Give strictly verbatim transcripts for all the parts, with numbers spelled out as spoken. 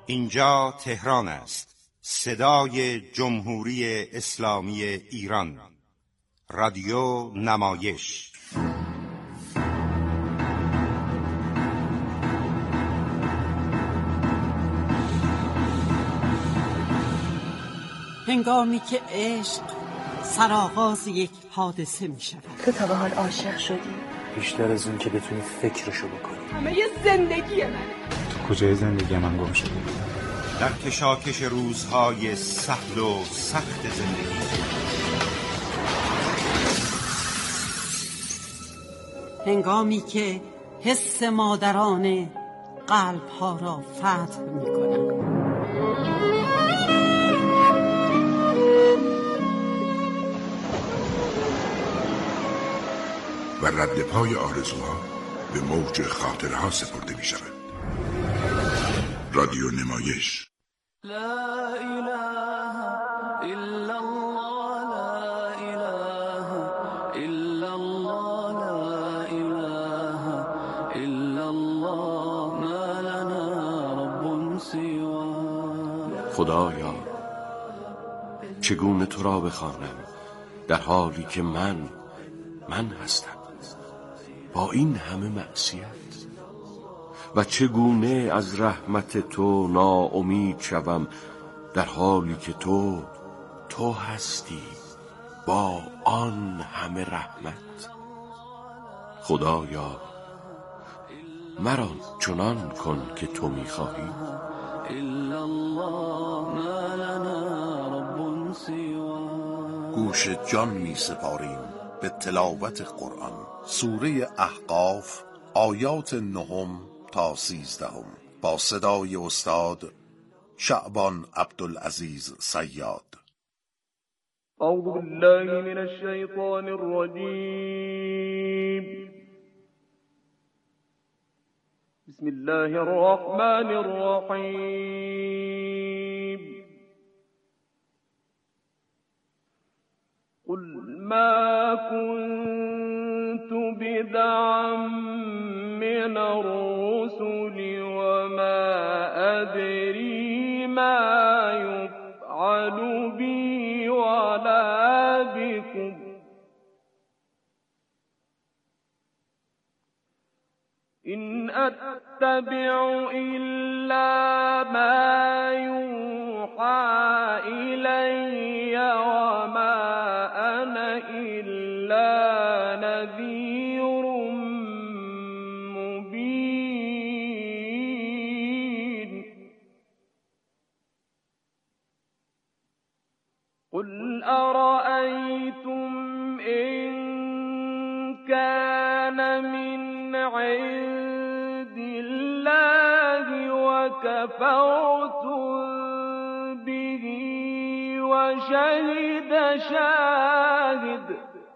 اینجا تهران است، صدای جمهوری اسلامی ایران، رادیو نمایش. هنگامی که عشق سرآغاز یک حادثه می شود. تو تا به حال عاشق شدی؟ بیشتر از اون که بتونی فکرشو بکنی. همه یه زندگی منه. تو کجای زندگی من گم شدی؟ در کشاکش روزهای سهل و سخت زندگی. هنگامی که حس مادرانه قلب‌ها را فتح می‌کند. و رد پای آرزوها به موج خاطرها سپرده می شود. رادیو نمایش. لا اله الا الله، لا اله الا الله، لا اله الا الله، ما لنا رب سواه. خدایا چگونه تو را بخوانم در حالی که من من هستم با این همه معصیت، و چگونه از رحمت تو ناامید شوم در حالی که تو تو هستی با آن همه رحمت. خدایا مرا چنان کن که تو می‌خواهی. گوش جان می سپاریم به تلاوت قرآن. سوره احقاف آیات نهم تا سیزدهم با صدای استاد شعبان عبدالعزیز صیاد. اعوذ بالله من الشیطان الرجیم. بسم الله الرحمن الرحیم. قل ما كنت بدعا من الرسل وما أدري ما يفعل بي ولا بكم إن أتبع إلا ما يوحى إلي وما أنا إلا نذير مبين. قل أرأيتم إن كان من عند الله وكفرتم به وشهد شاهد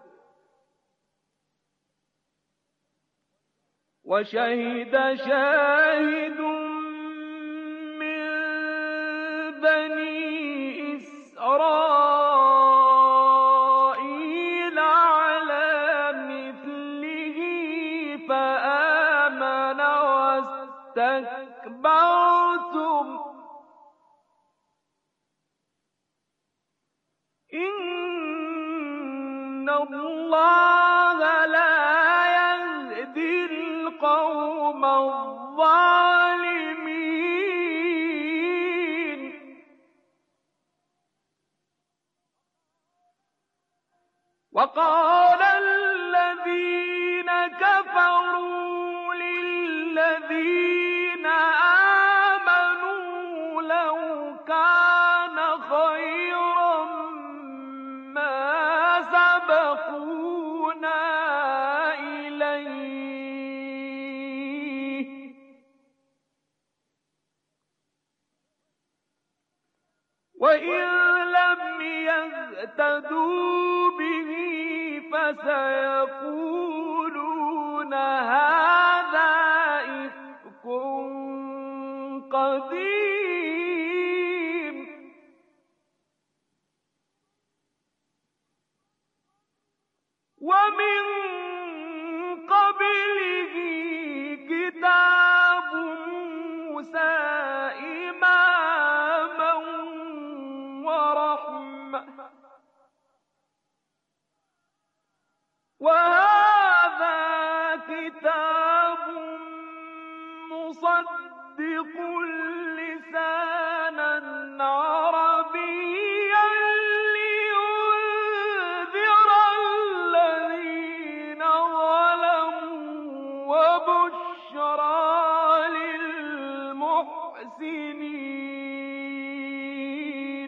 وشهد شاهد من بني إسرائيل على مثله فآمن واستكبرتم إن الله لا يهدي القوم الظالمين. وقال الذين كفروا للذين آمنوا لو كان خيرا ما سبقونا إليه وإن لم يهتدوا به فسيقولون هذا لسانا عربيا لينذر الذين ظلموا وبشرى للمحسنين.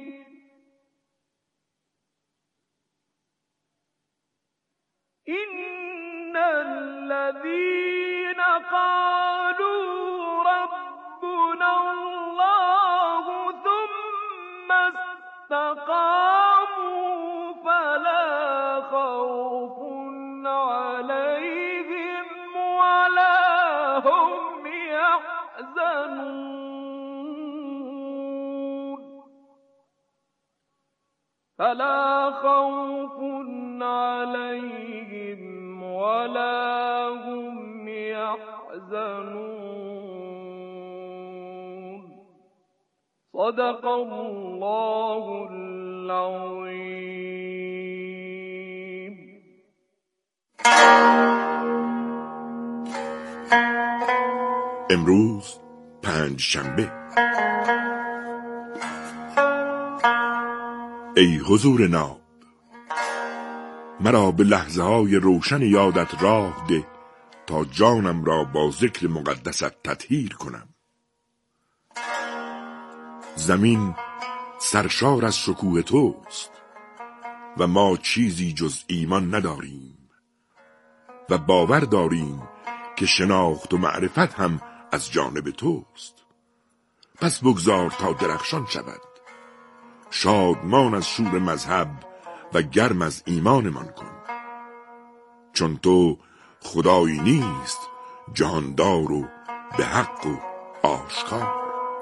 إن الذين قالوا ربنا الله ثم استقاموا فلا خوف عليهم ولا هم يحزنون فلا خوف عليهم ولا هم يحزنون. صدق الله العظيم. امروز پنج شنبه. ای حضور ناب، مرا به لحظه های روشن یادت راه ده تا جانم را با ذکر مقدست تطهیر کنم. زمین سرشار از شکوه توست و ما چیزی جز ایمان نداریم و باور داریم که شناخت و معرفت هم از جانب توست. پس بگذار تا درخشان شود، شادمان از شور مذهب و گرم از ایمانمان کن، چون تو خدایی نیست جهاندار و به حق و آشکار.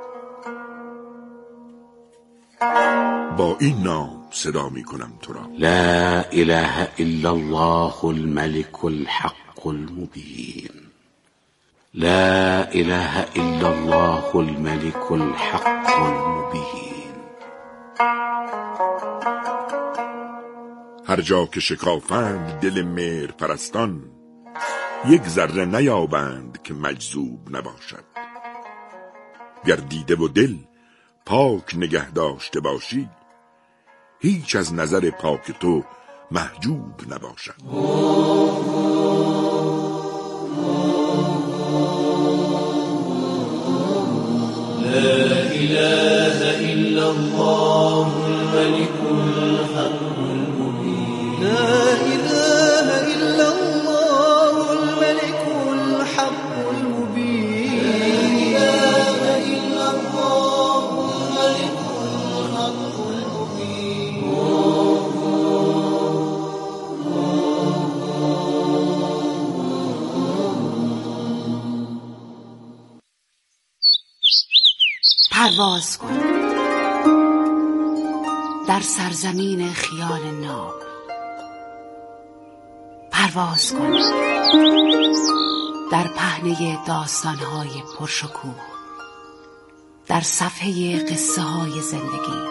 با این نام صدا می کنم تو را: لا اله الا الله الملك الحق المبين. لا اله الا الله الملك الحق المبين. هر جا که شکافند دل مهر پرستان، یک ذره نیابند که مجذوب نباشد. گر دیده و دل پاک نگه داشته باشی، هیچ از نظر پاک تو محجوب نباشد. لا اله الا الله الملك الحق المبين. لا اله الا الله الملك الحق المبين. لا اله الا الله الملك الحق المبين. پرواز کن در سرزمین خیال ناب. پرواز کن در پهنه داستان‌های پرشکوه، در صفحه قصه های زندگی.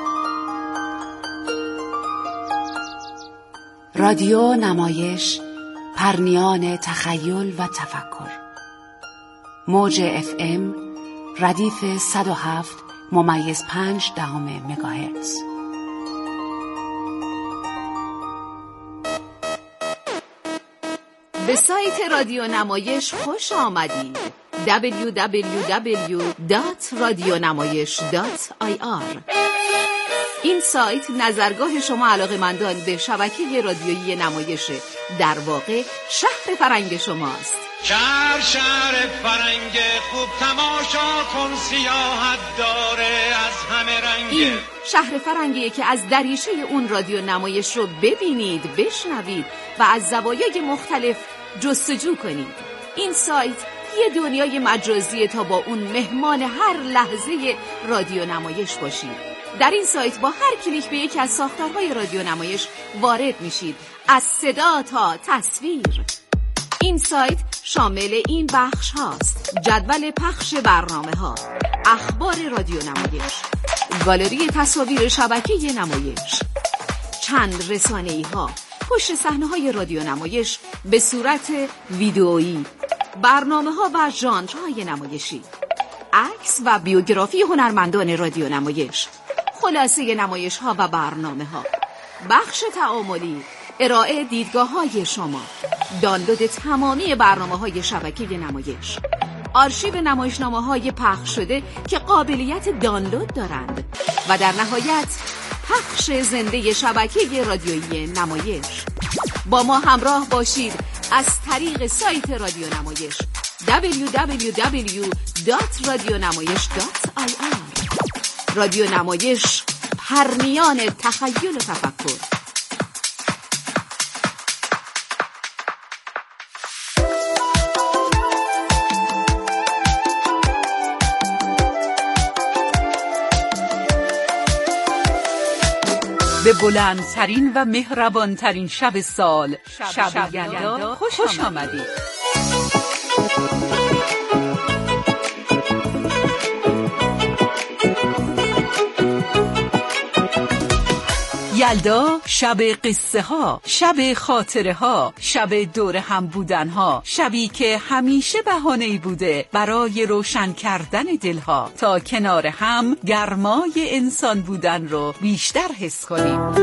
رادیو نمایش، پرنیان تخیل و تفکر. موج اف ام ردیف صد و هفت ممیز پنج دهم مگاهرتز. به سایت رادیو نمایش خوش آمدید. دبلیو دبلیو دبلیو دات رادیونمایش دات آی آر. این سایت نظرگاه شما علاقه‌مندان به شبکه رادیویی نمایش، در واقع شهر فرنگ شماست. شهر شهر فرنگ خوب تماشا کن، سیاحت داره از همه رنگ. این شهر فرنگیه که از دریچه اون رادیو نمایش رو ببینید، بشنوید و از زوایای مختلف جستجو کنید. این سایت یه دنیای مجازیه تا با اون مهمان هر لحظه رادیو نمایش باشید. در این سایت با هر کلیک به یکی از ساختارهای رادیو نمایش وارد میشید، از صدا تا تصویر. این سایت شامل این بخش هاست: جدول پخش برنامه ها، اخبار رادیو نمایش، گالری تصاویر شبکه نمایش، چند رسانه‌ای ها، پشت صحنه های رادیو نمایش به صورت ویدئویی، برنامه ها و ژانرهای نمایشی، عکس و بیوگرافی هنرمندان رادیو نمایش، خلاصه نمایش ها و برنامه ها، بخش تعاملی، ارائه دیدگاه های شما، دانلود تمامی برنامه های شبکه نمایش، آرشیو نمایشنامه های پخش شده که قابلیت دانلود دارند و در نهایت پخش زنده شبکه رادیویی نمایش. با ما همراه باشید از طریق سایت رادیو نمایش دبلیو دبلیو دبلیو دات رادیونمایش دات آی آر. رادیو نمایش، پرنیان تخیل و تفکر. به بلندترین و مهربانترین شب سال، شب, شب یلدا خوش, خوش آمدید. یلدا شب قصه ها، شب خاطره ها، شب دور هم بودن ها، شبی که همیشه بهانه‌ای بوده برای روشن کردن دلها تا کنار هم گرمای انسان بودن رو بیشتر حس کنیم.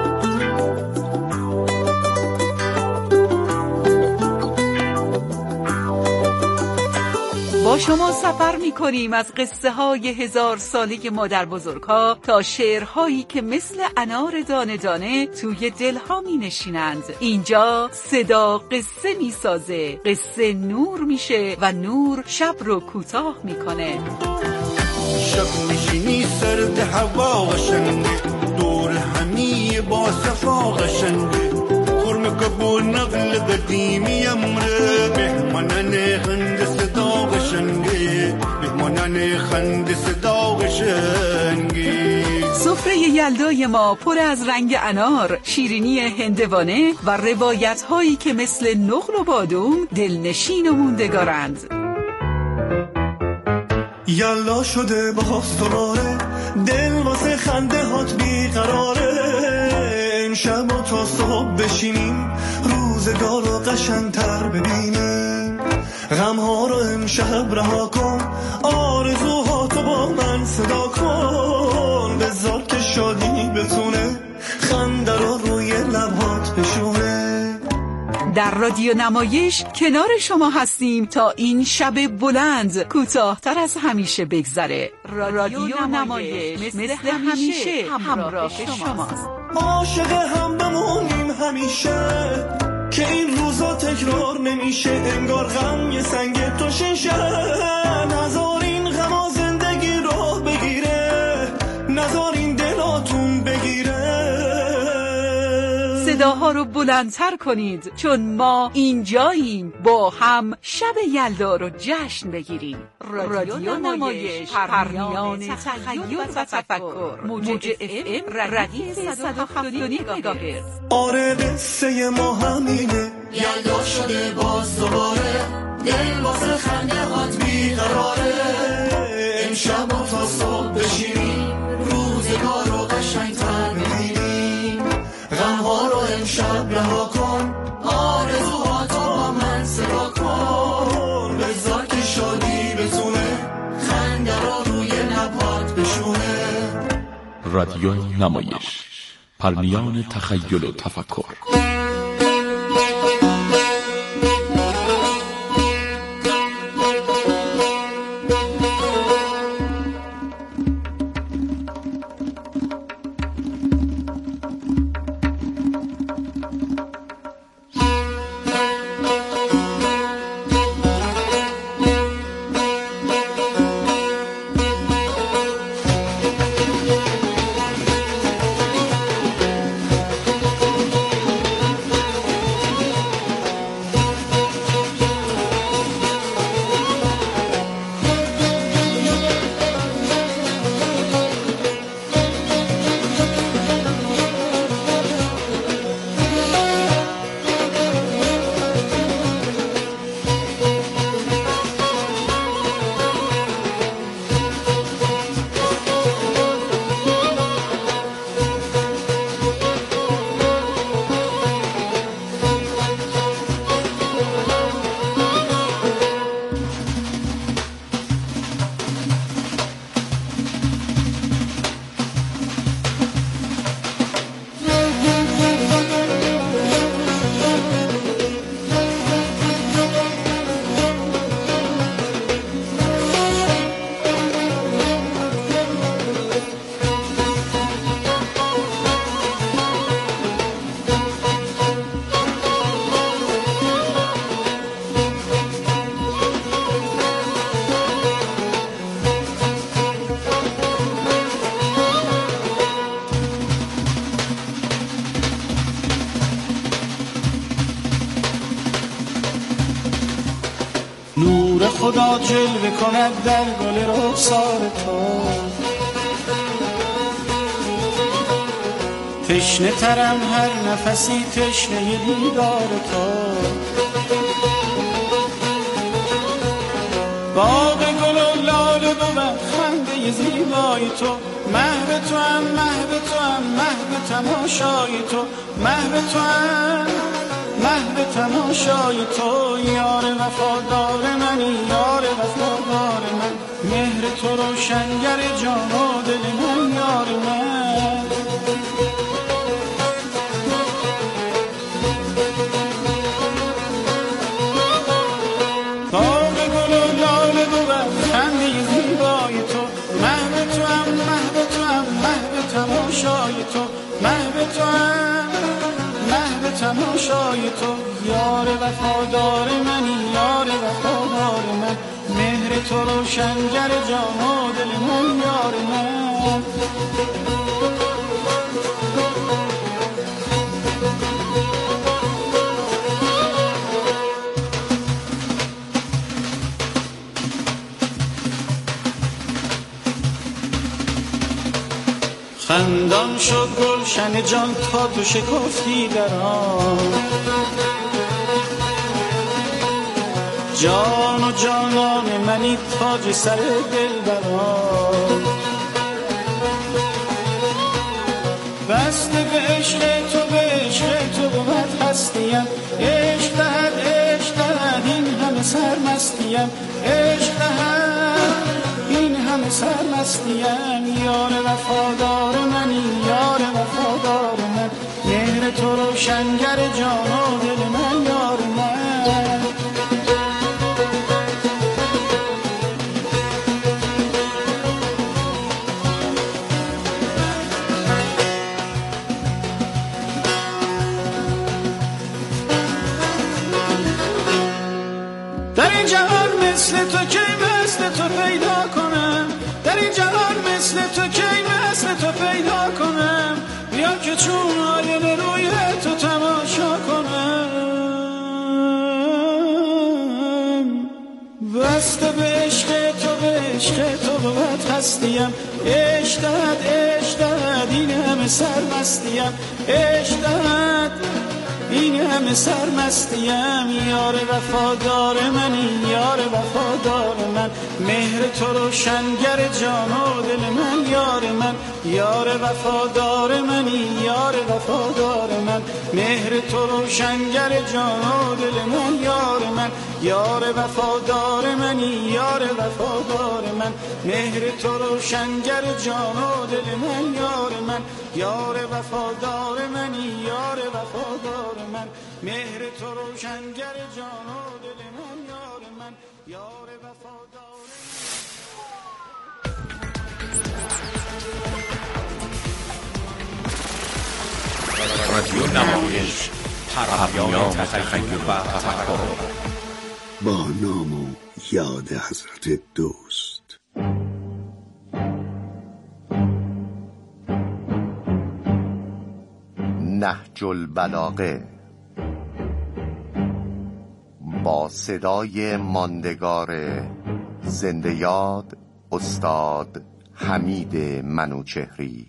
با شما سفر می کنیم از قصه های هزار ساله مادر بزرگها تا شعرهایی که مثل انار دانه دانه توی دلها می نشینند. اینجا صدا قصه می سازه، قصه نور میشه و نور شب رو کوتاه میکنه. شب میشینی سرد هوا قشنگه، دور همی با صفا قشنگه، خرم کبو نقل قدیمی امره، بهمانن خند صدا قشنگه، بهمانن خند صدا قشنگه. سفره یلدای ما پر از رنگ انار، شیرینی هندوانه و روایت هایی که مثل نقل و بادوم دلنشین و موندگارند. یلا شده باز دوباره، دل واسه خنده هات بیقراره، امشب و تا صبح بشینیم روزگار رو قشنگتر ببینیم، غمها رو امشب رها کن، آرزوهاتو با من صدا کن، بذار که شادی بتونه خنده رو روی لبهات بشونه. در رادیو نمایش کنار شما هستیم تا این شب بلند کوتاه‌تر از همیشه بگذره. رادیو نمایش مثل, مثل همیشه همراه شماست. عاشق هم بمونیم همیشه که این روزا تکرار نمیشه، انگار غم یه سنگ تو شیشه، نذار این غما زندگی رو بگیره، نذار این دلاتون بگیره. صداها رو بلندتر کنید چون ما اینجاییم با هم شب یلدا رو جشن بگیریم. رادیو نمایش، پرنیان تخیل و تفکر، موج اف ام ردیف صد و هفتاد و نه مگاهرتز. آره قصه ما همینه، یلدا شده باز دوباره، دل واسه خنده هات بیقراره، امشب و تا صبح بشینیم روزگار رو قشنگتر ببینیم، غمها رو امشب رها کن، آرزوهاتو با من صدا کن، بذار که شادی بتونه خنده رو روی لبات بشونه. رادیو نمایش، پرنیان تخیل و تفکر. نور خدا جلوه کند در گل رخسار تو. تشنه ترم هر نفسی تشنه دیدار تو. باغ گل و لاله بود خنده زیبای تو. محو تو هم محو تو هم محو تماشای تو. محو تو هم محو تماشای تو. یار وفادار منی یار وفادار من. مهر تو روشنگر جان و دل من یار من. باغ گل و لاله بود خنده زیبای تو. محو تو هم محو تو هم محو تماشای تو. محو تو هم محو تماشای تو. یار وفادار منی یار وفادار من. مهر تو روشنگر جان و دل من یار من. خندان شد گلشن جان تا تو شکفتی در آن. جان و جانان منی تاج سر دلبران. بسته به عشق تو به عشق تو بود هستیم. عشق دهد عشق دهد این همه سرمستیم. عشق دهد این همه سرمستیم. یار وفادار منی یار وفادار من. مهر تو روشنگر جان و دل من یار من. در این جهان مثل تو کی مثل تو پیدا کنم. در این جهان مثل تو کی مثل تو پیدا کنم. بیا که چون آینه روی تو تماشا کنم. بسته به عشق تو به عشق تو بود هستیم. عشق دهد عشق دهد این همه سرمستیم. عشق دهد این همه سرمستیم. یار وفادار منی یار وفادار من. مهر تو روشنگر جان و دل من یار من. یار وفادار منی یار وفادار من. مهر تو روشنگر جان و دل من یار من. یار وفادار منی یار وفادار من. مهر تو روشنگر جان و دل من یار من. یار وفادار منی یار وفادار من. مهر تو روشنگر جان و دل من یار من. یار وفادار. رادیو نمایش پرهیان تخیل و تفکر. با نام و یاد حضرت دوست. نهج البلاغه با صدای ماندگار زنده یاد استاد حمید منوچهری.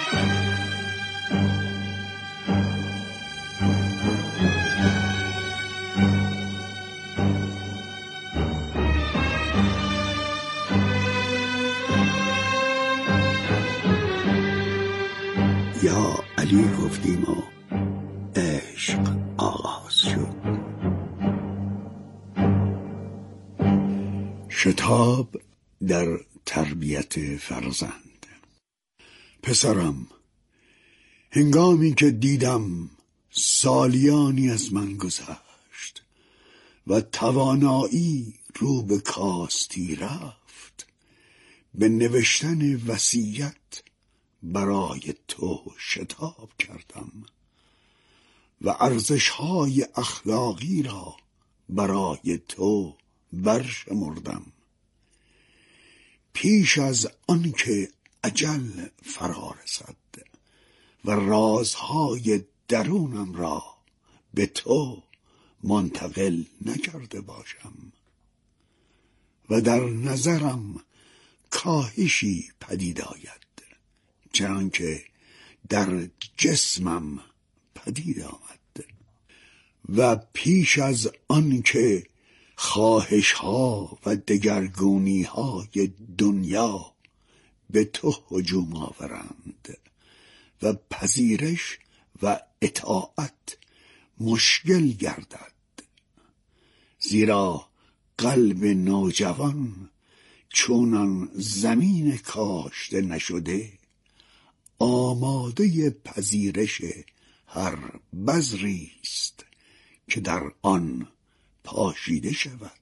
یا علی گفتیم و عشق آغاز شد. شتاب در تربیت فرزند. پسرم، هنگامی که دیدم سالیانی از من گذشت و توانایی رو به کاستی رفت، به نوشتن وصیت برای تو شتاب کردم و ارزش‌های اخلاقی را برای تو برشمردم. پیش از آنکه اجل فرا رسد و رازهای درونم را به تو منتقل نکرده باشم، و در نظرم کاهشی پدید آید، چنانکه در جسمم پدید آمد. و پیش از آن که خواهش ها و دگرگونی های دنیا به تو هجوم آورند و پذیرش و اطاعت مشکل گردد، زیرا قلب نوجوان چونان زمین کاشته نشده آماده پذیرش هر بذری است که در آن پاشیده شود.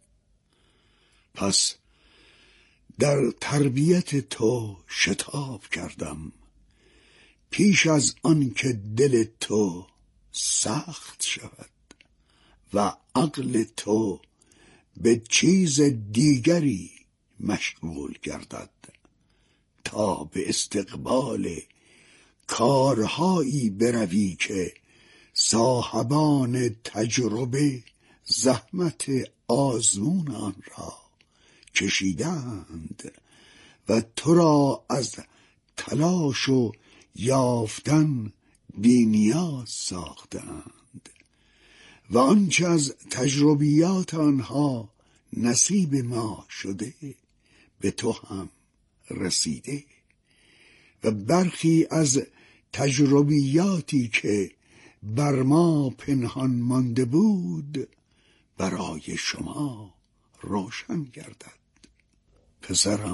پس در تربیت تو شتاب کردم پیش از آن که دل تو سخت شود و عقل تو به چیز دیگری مشغول گردد، تا به استقبال کارهایی بروی که صاحبان تجربه زحمت آزمون آن را کشیدند و تو را از تلاش و یافتن بی نیاز ساختند و آنچه از تجربیات آنها نصیب ما شده به تو هم رسیده و برخی از تجربیاتی که بر ما پنهان مانده بود برای شما روشن گردد. پسرم،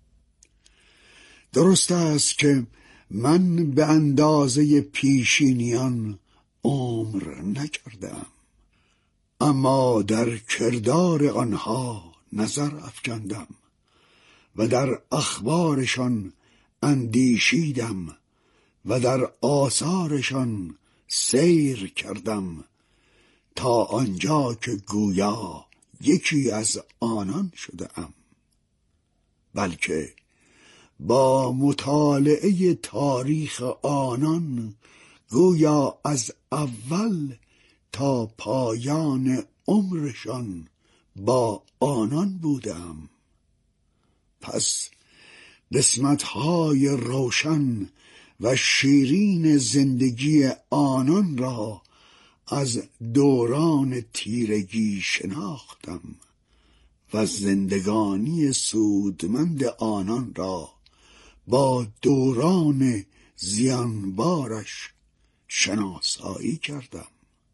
درست است که من به اندازه پیشینیان عمر نکردم، اما در کردار آنها نظر افکندم و در اخبارشان اندیشیدم و در آثارشان سیر کردم تا آنجا که گویا یکی از آنان شده‌ام، بلکه با مطالعه تاریخ آنان گویا از اول تا پایان عمرشان با آنان بودم. پس قسمت‌های روشن و شیرین زندگی آنان را از دوران تیرگی شناختم و زندگانی سودمند آنان را با دوران زیانبارش شناسایی کردم.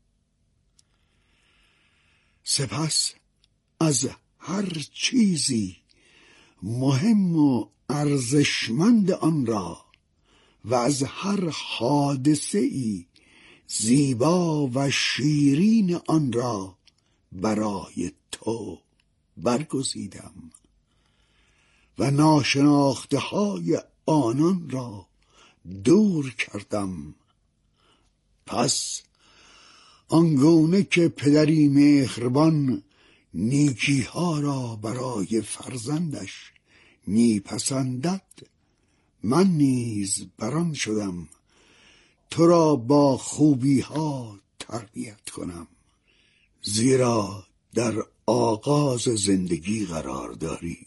سپس از هر چیزی مهم و ارزشمند آن را و از هر حادثه‌ای زیبا و شیرین آن را برای تو برگزیدم و ناشناخته های آنان را دور کردم. پس آنگونه که پدری مهربان نیکی ها را برای فرزندش میپسندد، من نیز بران شدم تو را با خوبی ها تربیت کنم، زیرا در آغاز زندگی قرار داری،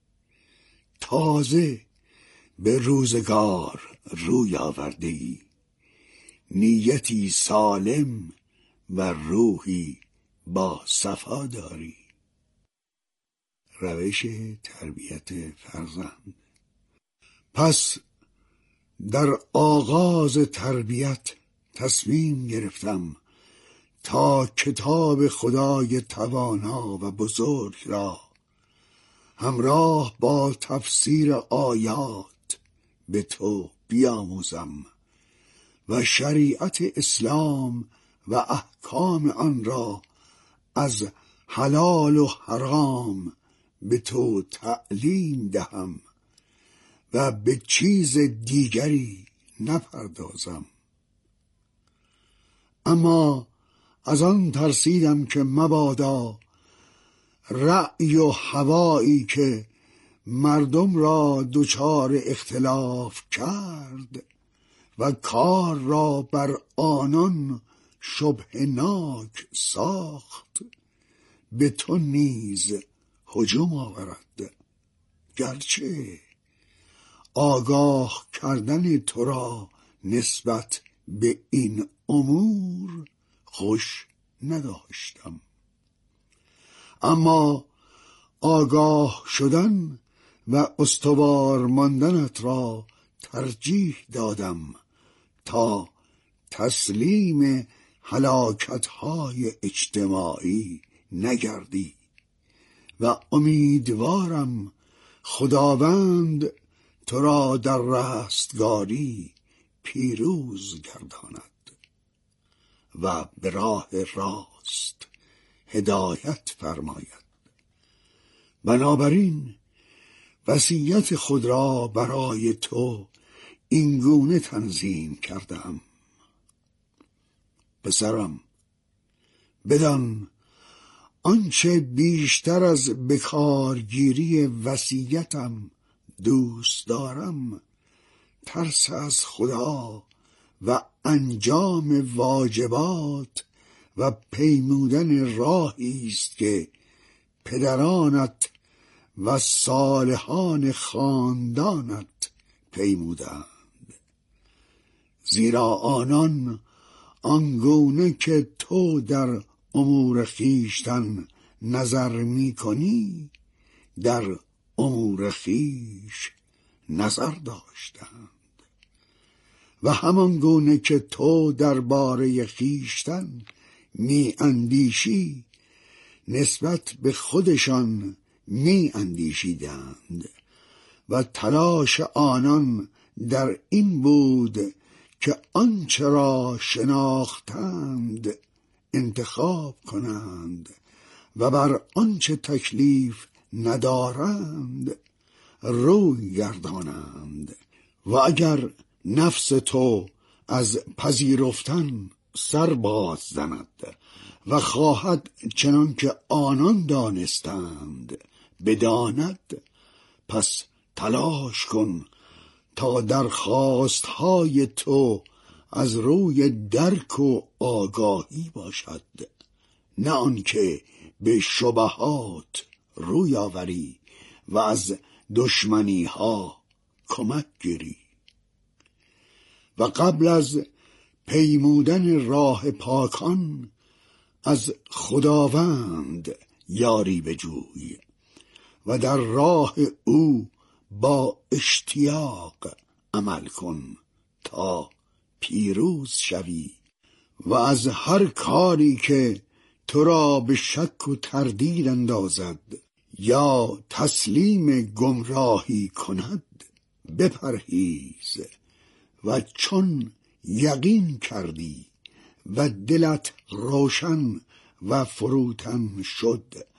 تازه به روزگار روی آورده ای، نیتی سالم و روحی با صفا داری. روش تربیت فرزند. پس در آغاز تربیت تصمیم گرفتم تا کتاب خدای توانا و بزرگ را همراه با تفسیر آیات به تو بیاموزم و شریعت اسلام و احکام آن را از حلال و حرام به تو تعلیم دهم و به چیز دیگری نپردازم. اما از آن ترسیدم که مبادا رأی و هوایی که مردم را دچار اختلاف کرد و کار را بر آنان شبهناک ساخت، به تو نیز هجوم آورد. گرچه آگاه کردن تو را نسبت به این امور خوش نداشتم، اما آگاه شدن و استوار ماندنت را ترجیح دادم تا تسلیم هلاکت‌های اجتماعی نگردی و امیدوارم خداوند تو را در رستگاری پیروز گرداند و به راه راست هدایت فرماید. بنابراین وصیت خود را برای تو اینگونه تنظیم کردم: پسرم، بدان آنچه بیشتر از بکارگیری وصیتم دوست دارم ترس از خدا و انجام واجبات و پیمودن راهی است که پدرانت و صالحان خاندانت پیمودند، زیرا آنان آنگونه که تو در امور خویشتن نظر می کنی در امور خویش نظر داشتند و همان گونه که تو درباره خویشتن می اندیشی نسبت به خودشان می اندیشیدند و تلاش آنان در این بود که آنچه را شناختند انتخاب کنند و بر آنچه تکلیف ندارند روی گردانند. و اگر نفس تو از پذیرفتن سر باز زند و خواهد چنان که آنان دانستند بداند، پس تلاش کن تا درخواستهای تو از روی درک و آگاهی باشد، نه آنکه به شبهات روی آوری و از دشمنی ها کمک گیری. و قبل از پیمودن راه پاکان از خداوند یاری بجوی و در راه او با اشتیاق عمل کن تا پیروز شوی و از هر کاری که تو را به شک و تردید اندازد یا تسلیم گمراهی کند بپرهیز و چون یقین کردی و دلت روشن و فروتن شد